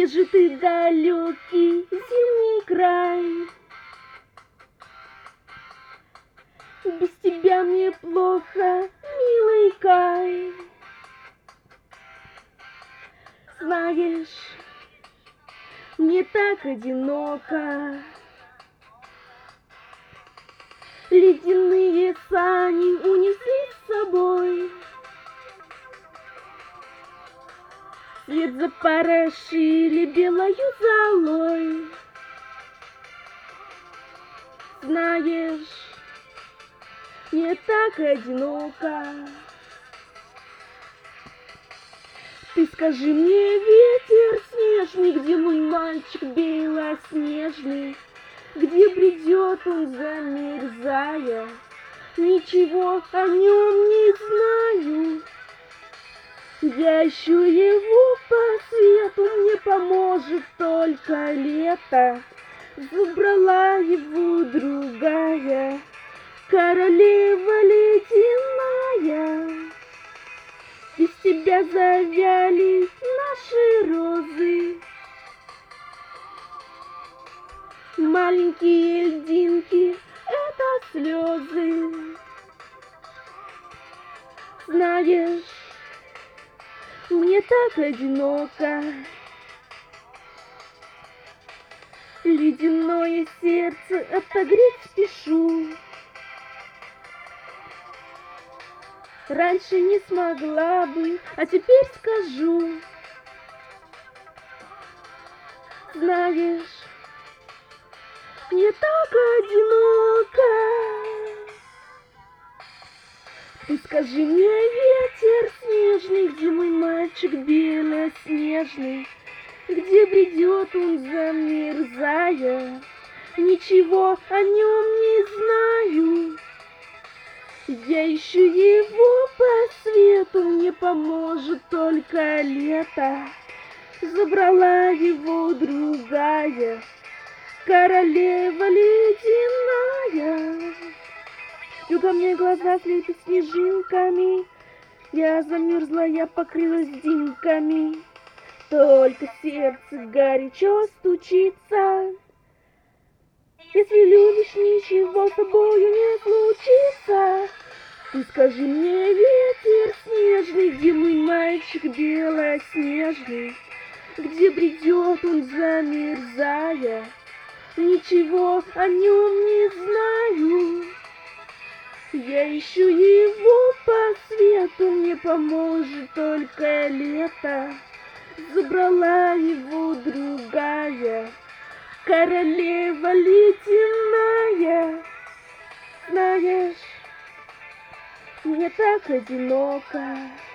Где же ты, далекий зимний край? Без тебя мне плохо, милый Кай. Знаешь, мне так одиноко. Ледяные сани унесли с собой. Свет запорошили белою золой. Знаешь, мне так одиноко. Ты скажи мне, ветер снежный, где мой мальчик белоснежный, где бредет он, замерзая, ничего о нем не знаю. Я ищу его по свету, мне поможет только лето. Забрала его другая, королева ледяная. Без тебя завяли наши розы. Маленькие льдинки — это слезы. Знаешь, мне так одиноко. Ледяное сердце отогреть спешу. Раньше не смогла бы, а теперь скажу. Знаешь, мне так одиноко. Ты скажи мне, ветер снежный, где мой мальчик белоснежный, где бредет он, замерзая, ничего о нем не знаю. Я ищу его по свету, мне поможет только лето. Забрала его другая, королева ледяная. И ко мне глаза слепят снежинками, я замерзла, я покрылась дымками. Только сердце горячо стучится. Если любишь, ничего с тобою не случится. Ты скажи мне, ветер снежный, где мой мальчик белоснежный, где бредет он, замерзая, ничего о нем не знаю. Я ищу его по свету, мне поможет только лето. Забрала его другая, королева ледяная. Знаешь, мне так одиноко.